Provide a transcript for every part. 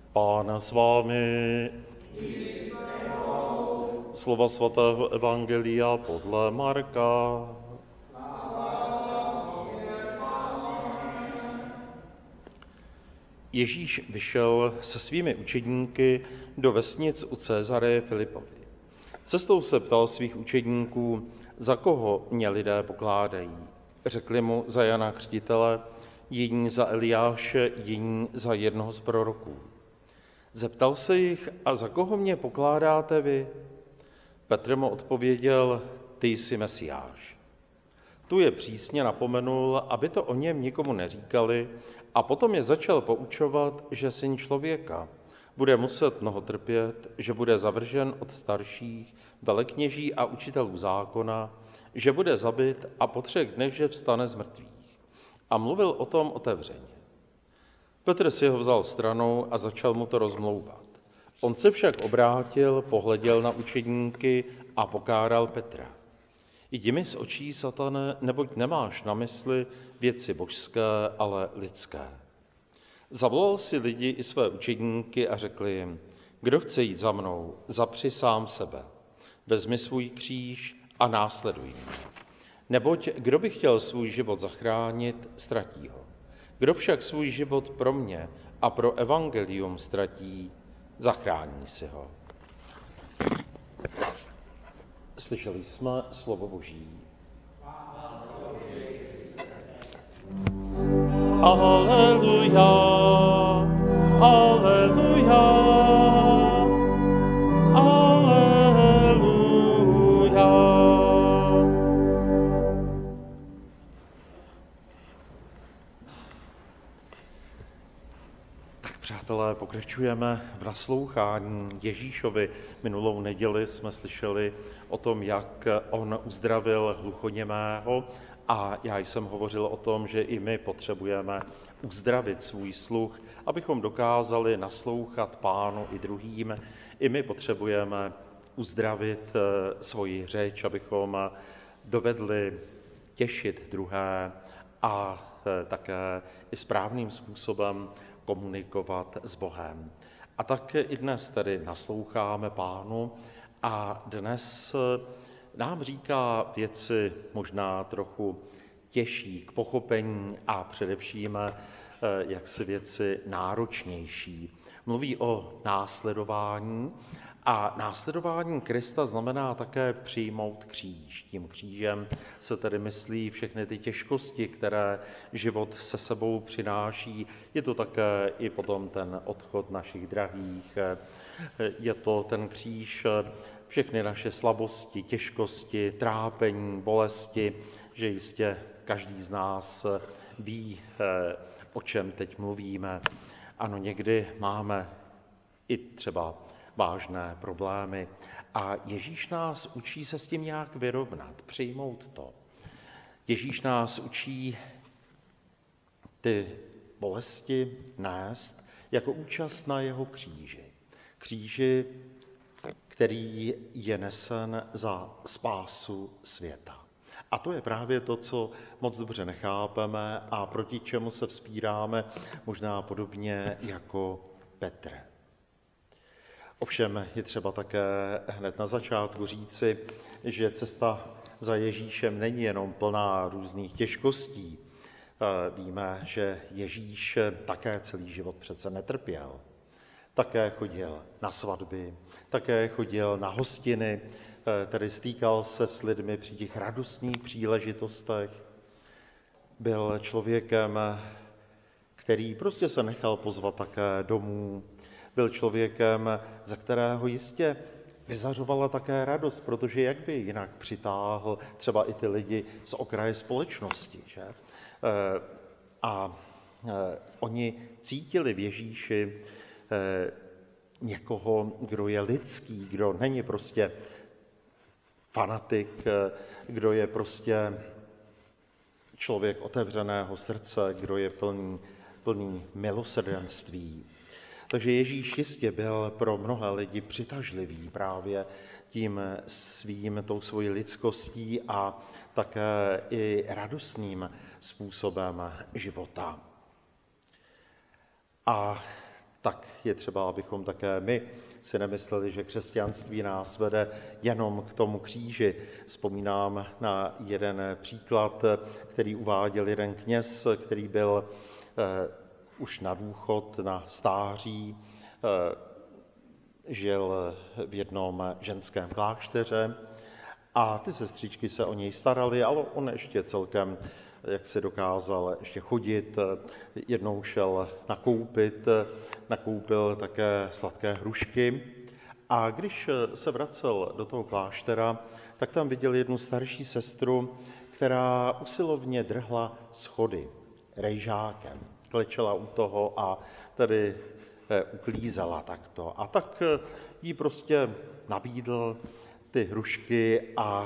Pán s vámi. Slova svatého evangelia podle Marka. Ježíš vyšel se svými učedníky do vesnic u Cezareje Filipovy. Cestou se ptal svých učedníků, za koho mě lidé pokládají. Řekli mu za Jana Křtitele, jiní za Eliáše, jiní za jednoho z proroků. Zeptal se jich, a za koho mě pokládáte vy? Petr mu odpověděl, ty jsi Mesiáš. Tu je přísně napomenul, aby to o něm nikomu neříkali, a potom je začal poučovat, že syn člověka bude muset mnoho trpět, že bude zavržen od starších, velekněží a učitelů zákona, že bude zabit a po 3 dnech, že vstane z mrtvých. A mluvil o tom otevřeně. Petr si ho vzal stranou a začal mu to rozmlouvat. On se však obrátil, pohleděl na učedníky a pokáral Petra. Jdi mi z očí, satane, neboť nemáš na mysli věci božské, ale lidské. Zavolal si lidi i své učedníky a řekl jim, kdo chce jít za mnou, zapři sám sebe, vezmi svůj kříž a následuj mě. Neboť kdo by chtěl svůj život zachránit, ztratí ho. Kdo však svůj život pro mě a pro evangelium ztratí, zachrání si ho. Slyšeli jsme slovo Boží. Aleluja, aleluja, aleluja. Tak přátelé, pokračujeme v naslouchání Ježíšovi. Minulou neděli jsme slyšeli o tom, jak on uzdravil hluchoněmého, a já jsem hovořil o tom, že i my potřebujeme uzdravit svůj sluch, abychom dokázali naslouchat Pánu i druhým. I my potřebujeme uzdravit svoji řeč, abychom dovedli těšit druhé a také i správným způsobem komunikovat s Bohem. A tak i dnes tedy nasloucháme Pánu a dnes nám říká věci možná trochu těžší k pochopení a především jaksi věci náročnější. Mluví o následování a následování Krista znamená také přijmout kříž. Tím křížem se tedy myslí všechny ty těžkosti, které život se sebou přináší. Je to také i potom ten odchod našich drahých. Je to ten kříž, všechny naše slabosti, těžkosti, trápení, bolesti, že jistě každý z nás ví, o čem teď mluvíme. Ano, někdy máme i třeba vážné problémy a Ježíš nás učí se s tím nějak vyrovnat, přijmout to. Ježíš nás učí ty bolesti nést jako účast na jeho kříži. Kříži, který je nesen za spásu světa. A to je právě to, co moc dobře nechápeme a proti čemu se vzpíráme, možná podobně jako Petr. Ovšem je třeba také hned na začátku říci, že cesta za Ježíšem není jenom plná různých těžkostí. Víme, že Ježíš také celý život přece netrpěl. Také chodil na svatby, také chodil na hostiny, tedy stýkal se s lidmi při těch radostných příležitostech. Byl člověkem, který prostě se nechal pozvat také domů. Byl člověkem, za kterého jistě vyzařovala také radost, protože jak by jinak přitáhl třeba i ty lidi z okraje společnosti. Že? A oni cítili v Ježíši někoho, kdo je lidský, kdo není prostě fanatik, kdo je prostě člověk otevřeného srdce, kdo je plný milosrdenství. Takže Ježíš jistě byl pro mnohé lidi přitažlivý právě tou svojí lidskostí a také i radostným způsobem života. A tak je třeba, abychom také my si nemysleli, že křesťanství nás vede jenom k tomu kříži. Vzpomínám na jeden příklad, který uváděl jeden kněz, který byl už na důchod, na stáří, žil v jednom ženském klášteře a ty sestřičky se o něj staraly, ale on ještě celkem, jak se dokázal ještě chodit, jednou šel nakoupil také sladké hrušky a když se vracel do toho kláštera, tak tam viděl jednu starší sestru, která usilovně drhla schody rejžákem. Klečela u toho a tady uklízela takto. A tak jí prostě nabídl ty hrušky a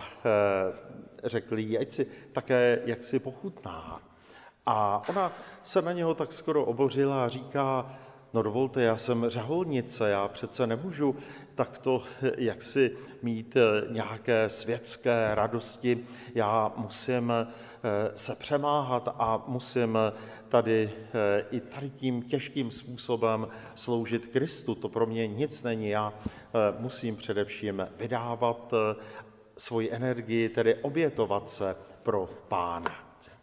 řekl jí, ať si také jaksi pochutná. A ona se na něho tak skoro obořila a říká, no dovolte, já jsem řeholnice, já přece nemůžu takto jaksi mít nějaké světské radosti, já musím se přemáhat a musím tady tím těžkým způsobem sloužit Kristu. To pro mě nic není, já musím především vydávat svoji energii, tedy obětovat se pro Pána.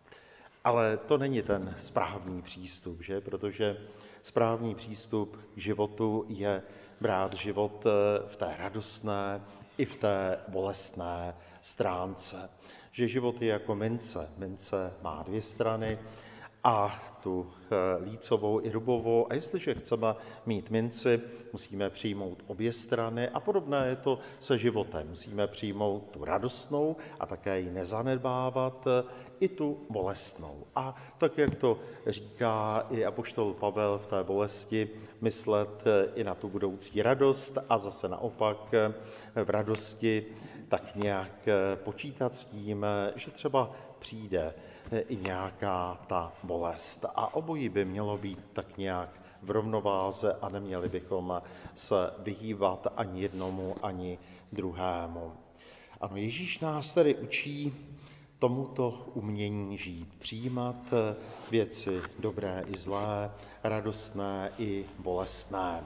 Ale to není ten správný přístup, že? Protože správný přístup k životu je brát život v té radostné i v té bolestné stránce. Že život je jako mince. Mince má dvě strany a tu lícovou i rubovou. A jestliže chceme mít minci, musíme přijmout obě strany a podobné je to se životem. Musíme přijmout tu radostnou a také ji nezanedbávat, i tu bolestnou. A tak, jak to říká i apoštol Pavel v té bolesti, myslet i na tu budoucí radost a zase naopak v radosti tak nějak počítat s tím, že třeba přijde i nějaká ta bolest. A obojí by mělo být tak nějak v rovnováze a neměli bychom se vyhýbat ani jednomu, ani druhému. Ano, Ježíš nás tedy učí tomuto umění žít, přijímat věci dobré i zlé, radostné i bolestné.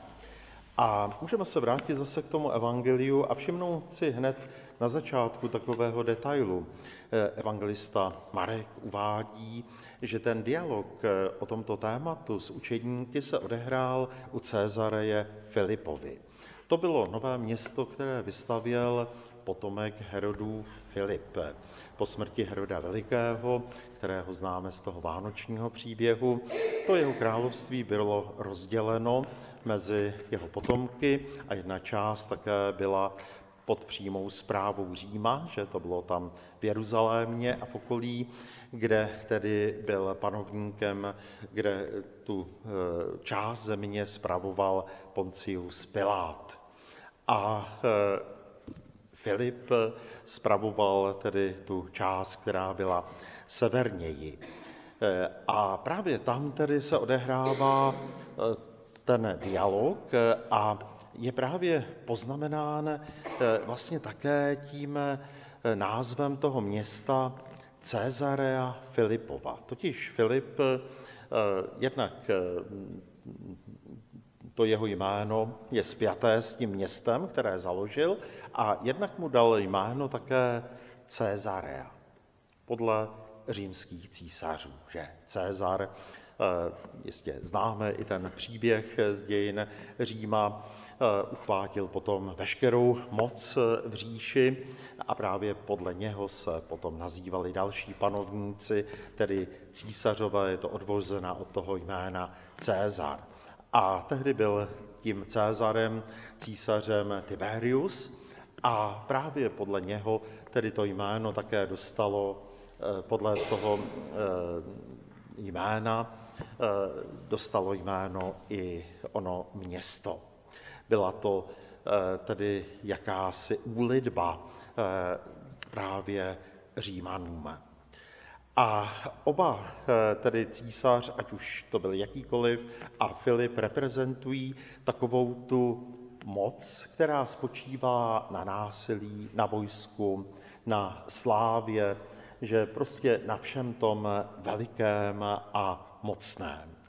A můžeme se vrátit zase k tomu evangeliu a všimnout si hned na začátku takového detailu. Evangelista Marek uvádí, že ten dialog o tomto tématu s učedníky se odehrál u Cezareje Filipovi. To bylo nové město, které vystavěl potomek Herodův Filip. Po smrti Heroda Velikého, kterého známe z toho vánočního příběhu, to jeho království bylo rozděleno mezi jeho potomky a jedna část také byla pod přímou správou Říma, že to bylo tam v Jeruzalémě a v okolí, kde tedy byl panovníkem, kde tu část země spravoval Poncius Pilát. A Filip spravoval tedy tu část, která byla severněji. A právě tam tedy se odehrává ten dialog a je právě poznamenán vlastně také tím názvem toho města Cezarea Filipova. Totiž Filip jednak to jeho jméno je spjaté s tím městem, které založil, a jednak mu dal jméno také Cezarea, podle římských císařů, že Cezar, jistě známe i ten příběh z dějin Říma, uchvátil potom veškerou moc v říši a právě podle něho se potom nazývali další panovníci, tedy císařové, je to odvozená od toho jména Cezar. A tehdy byl tím Cezarem, císařem Tiberius a právě podle něho tedy to jméno také dostalo, podle toho jména dostalo jméno i ono město. Byla to tedy jakási úlitba právě Římanům. A oba, tedy císař, ať už to byl jakýkoliv, a Filip reprezentují takovou tu moc, která spočívá na násilí, na vojsku, na slávě, že prostě na všem tom velikém a mocném.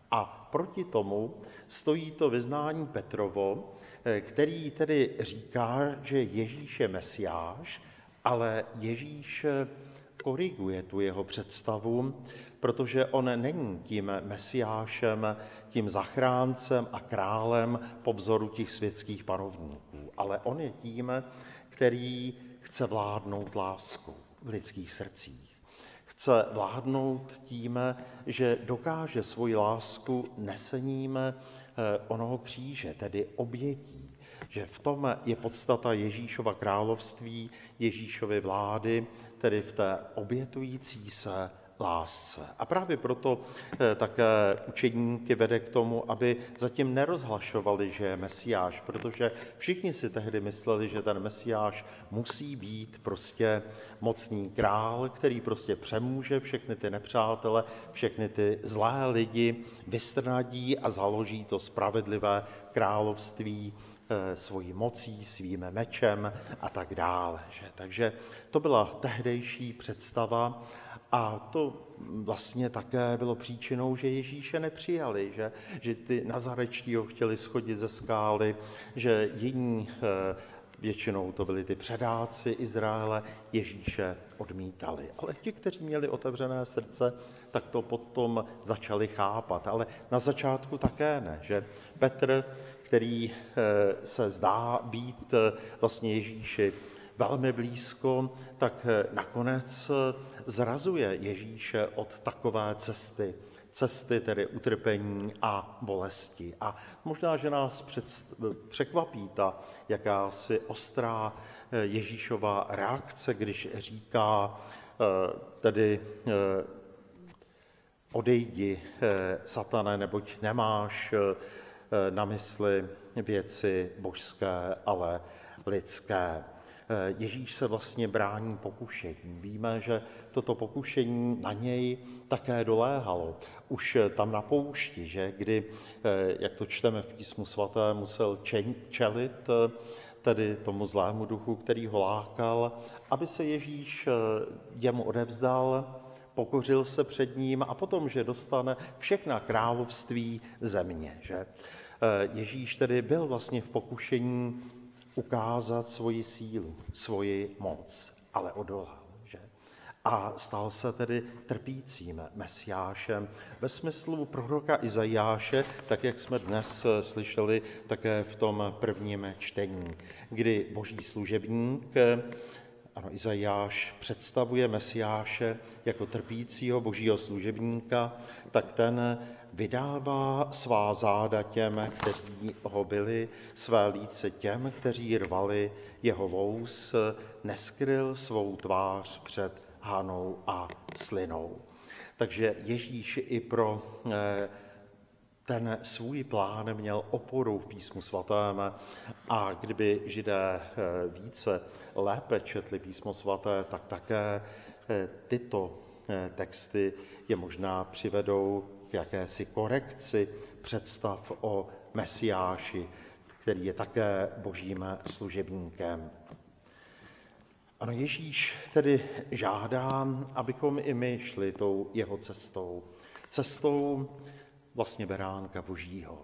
A proti tomu stojí to vyznání Petrovo, který tedy říká, že Ježíš je Mesiáš, ale Ježíš koriguje tu jeho představu, protože on není tím Mesiášem, tím zachráncem a králem po vzoru těch světských panovníků, ale on je tím, který chce vládnout láskou v lidských srdcích. Chce vládnout tím, že dokáže svoji lásku nesením onoho kříže, tedy obětí, že v tom je podstata Ježíšova království, Ježíšovy vlády, tedy v té obětující se lásce. A právě proto také učedníky vede k tomu, aby zatím nerozhlašovali, že je Mesiáš, protože všichni si tehdy mysleli, že ten Mesiáš musí být prostě mocný král, který prostě přemůže všechny ty nepřátele, všechny ty zlé lidi, vystrnadí a založí to spravedlivé království svojí mocí, svým mečem a tak dále. Takže to byla tehdejší představa a to vlastně také bylo příčinou, že Ježíše nepřijali, že ty nazarečtí ho chtěli schodit ze skály, že jiní, většinou to byli ty předáci Izraele, Ježíše odmítali. Ale ti, kteří měli otevřené srdce, tak to potom začali chápat. Ale na začátku také ne, že Petr, který se zdá být vlastně Ježíši velmi blízko, tak nakonec zrazuje Ježíše od takové cesty tedy utrpení a bolesti. A možná, že nás překvapí ta jakási ostrá Ježíšova reakce, když říká tedy odejdi, satane, neboť nemáš na mysli věci božské, ale lidské. Ježíš se vlastně brání pokušení. Víme, že toto pokušení na něj také doléhalo. Už tam na poušti, že kdy, jak to čteme v Písmu svatém, musel čelit tedy tomu zlému duchu, který ho lákal, aby se Ježíš jemu odevzdal, pokořil se před ním a potom, že dostane všechna království země. Že? Ježíš tedy byl vlastně v pokušení ukázat svoji sílu, svoji moc, ale odolal. Že? A stal se tedy trpícím Mesiášem ve smyslu proroka Izajáše, tak jak jsme dnes slyšeli také v tom prvním čtení, kdy boží služebník, ano, Izajáš představuje Mesiáše jako trpícího božího služebníka, tak ten vydává svá záda těm, kteří ho byli, své líce těm, kteří rvali jeho vous, neskryl svou tvář před hanou a slinou. Takže Ježíš i pro ten svůj plán měl oporu v Písmu svatém a kdyby Židé více lépe četli Písmo svaté, tak také tyto texty je možná přivedou k jakési korekci představ o Mesiáši, který je také božím služebníkem. Ano, Ježíš tedy žádá, abychom i my šli tou jeho cestou vlastně beránka božího.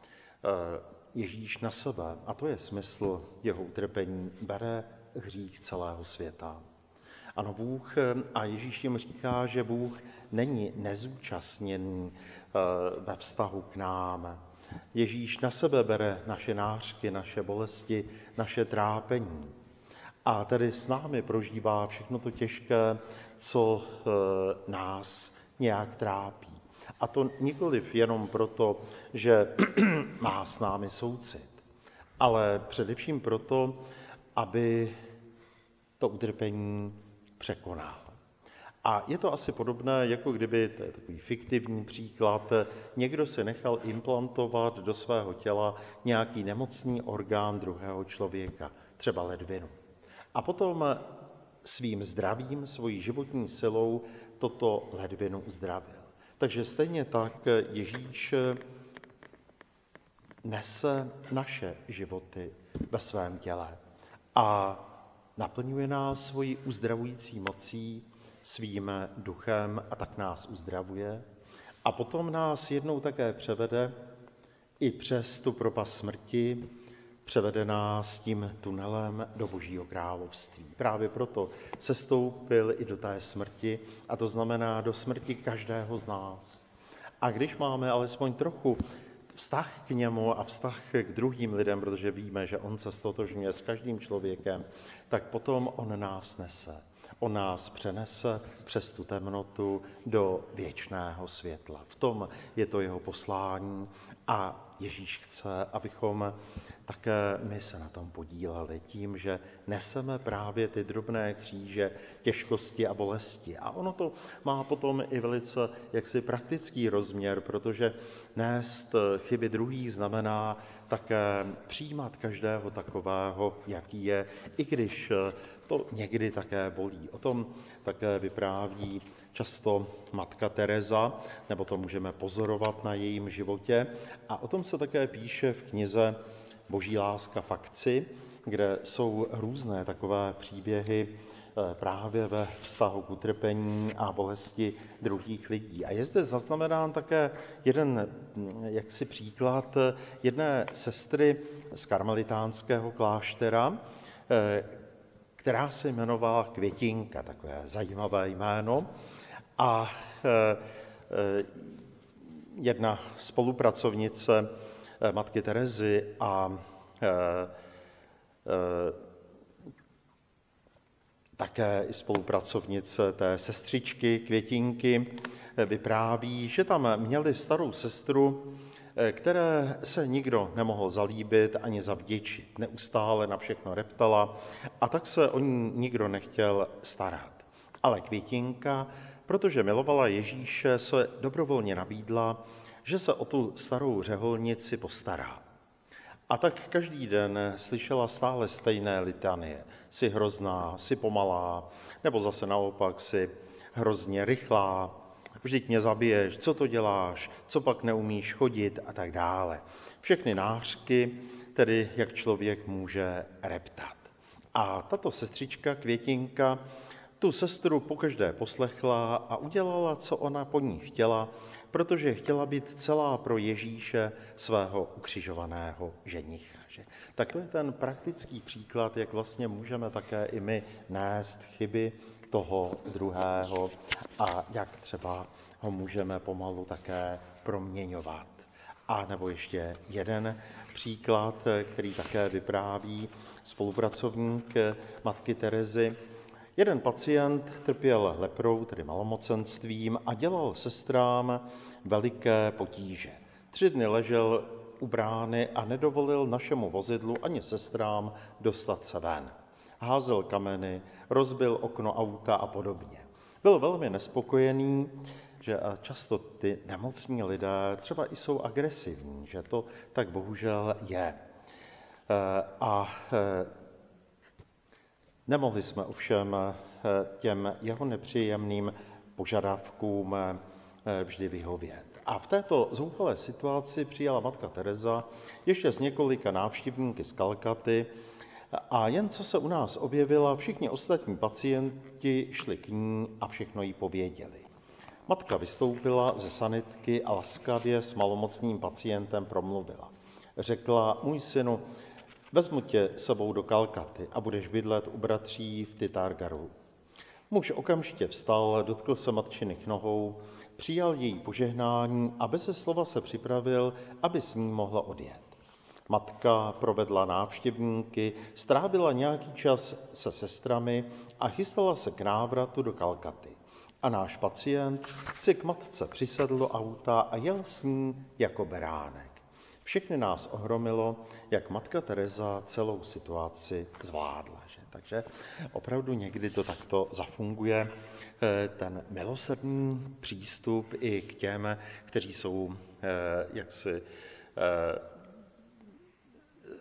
Ježíš na sebe, a to je smysl jeho utrpení, bere hřích celého světa. Ano, Bůh, a Ježíš jim říká, že Bůh není nezúčastněný ve vztahu k nám. Ježíš na sebe bere naše nářky, naše bolesti, naše trápení. A tedy s námi prožívá všechno to těžké, co nás nějak trápí. A to nikoliv jenom proto, že má s námi soucit, ale především proto, aby to utrpení překonal. A je to asi podobné, jako kdyby, to je takový fiktivní příklad, někdo si nechal implantovat do svého těla nějaký nemocný orgán druhého člověka, třeba ledvinu. A potom svým zdravím, svojí životní silou toto ledvinu uzdravil. Takže stejně tak Ježíš nese naše životy ve svém těle a naplňuje nás svojí uzdravující mocí, svým duchem a tak nás uzdravuje. A potom nás jednou také převede i přes tu propast smrti, převede nás tím tunelem do Božího království. Právě proto sestoupil i do té smrti, a to znamená do smrti každého z nás. A když máme alespoň trochu vztah k němu a vztah k druhým lidem, protože víme, že on se stotožňuje s každým člověkem, tak potom on nás nese. On nás přenese přes tu temnotu do věčného světla. V tom je to jeho poslání a Ježíš chce, abychom také my se na tom podíleli tím, že neseme právě ty drobné kříže, těžkosti a bolesti. A ono to má potom i velice jaksi praktický rozměr, protože nést chyby druhých znamená také přijímat každého takového, jaký je, i když to někdy také bolí. O tom také vypráví často matka Teresa, nebo to můžeme pozorovat na jejím životě. A o tom se také píše v knize Boží láska v akci, kde jsou různé takové příběhy právě ve vztahu k utrpení a bolesti druhých lidí. A je zde zaznamenán také jeden jaksi příklad jedné sestry z karmelitánského kláštera, která se jmenovala Květinka, takové zajímavé jméno. A jedna spolupracovnice matky Terezy a také i spolupracovnice té sestřičky Květinky vypráví, že tam měli starou sestru, které se nikdo nemohl zalíbit ani zavděčit. Neustále na všechno reptala a tak se o ní nikdo nechtěl starat. Ale Květinka, protože milovala Ježíše, se dobrovolně nabídla, že se o tu starou řeholnici postará. A tak každý den slyšela stále stejné litanie. Jsi hrozná, jsi pomalá, nebo zase naopak jsi hrozně rychlá, vždyť mě zabiješ, co to děláš, co pak neumíš chodit a tak dále. Všechny nářky, tedy jak člověk může reptat. A tato sestřička Květinka tu sestru pokaždé poslechla a udělala, co ona po ní chtěla, protože chtěla být celá pro Ježíše, svého ukřižovaného ženicha. Tak to je ten praktický příklad, jak vlastně můžeme také i my nést chyby toho druhého a jak třeba ho můžeme pomalu také proměňovat. A nebo ještě jeden příklad, který také vypráví spolupracovník matky Terezy. Jeden pacient trpěl leprou, tedy malomocenstvím, a dělal sestrám veliké potíže. 3 dny ležel u brány a nedovolil našemu vozidlu ani sestrám dostat se ven. Házel kameny, rozbil okno auta a podobně. Byl velmi nespokojený, že často ty nemocní lidé třeba i jsou agresivní, že to tak bohužel je. A nemohli jsme ovšem těm jeho nepříjemným požadavkům vždy vyhovět. A v této zoufalé situaci přijala matka Teresa ještě s několika návštěvníky z Kalkaty a jen co se u nás objevila, všichni ostatní pacienti šli k ní a všechno jí pověděli. Matka vystoupila ze sanitky a laskavě s malomocným pacientem promluvila. Řekla: můj synu, vezmu tě sebou do Kalkaty a budeš bydlet u bratří v Titargaru. Muž okamžitě vstal, dotkl se matčiných nohou, přijal její požehnání a beze slova se připravil, aby s ní mohla odjet. Matka provedla návštěvníky, strávila nějaký čas se sestrami a chystala se k návratu do Kalkaty. A náš pacient si k matce přisedl do auta a jel s ní jako beránek. Všechny nás ohromilo, jak matka Teresa celou situaci zvládla. Že? Takže opravdu někdy to takto zafunguje, ten milosrdný přístup i k těm, kteří jsou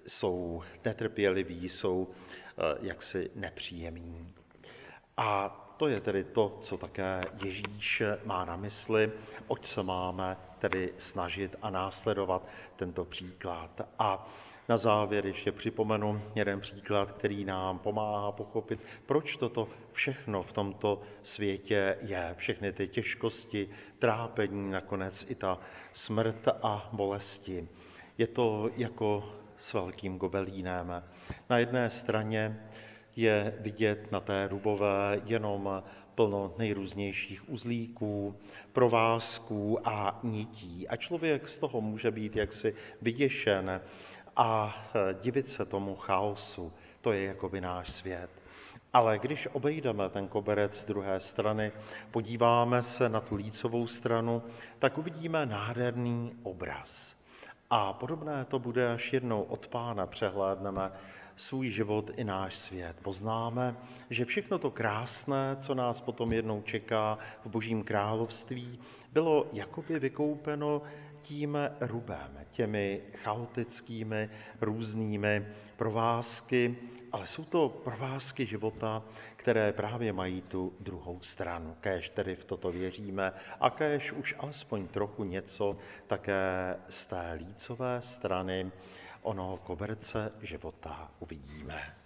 jsou netrpěliví, jsou jaksi nepříjemní. A to je tedy to, co také Ježíš má na mysli, oč se máme tedy snažit a následovat tento příklad. A na závěr ještě připomenu jeden příklad, který nám pomáhá pochopit, proč toto všechno v tomto světě je. Všechny ty těžkosti, trápení, nakonec i ta smrt a bolesti. Je to jako s velkým gobelínem. Na jedné straně je vidět na té rubové jenom plno nejrůznějších uzlíků, provázků a nití. A člověk z toho může být jaksi vyděšen a divit se tomu chaosu. To je jakoby náš svět. Ale když obejdeme ten koberec z druhé strany, podíváme se na tu lícovou stranu, tak uvidíme nádherný obraz. A podobné to bude, až jednou od Pána přehlédneme svůj život i náš svět. Poznáme, že všechno to krásné, co nás potom jednou čeká v Božím království, bylo jakoby vykoupeno tím rubem, těmi chaotickými různými provázky, ale jsou to provázky života, které právě mají tu druhou stranu. Kéž tedy v toto věříme a kéž už alespoň trochu něco také z té lícové strany onoho koberce života uvidíme.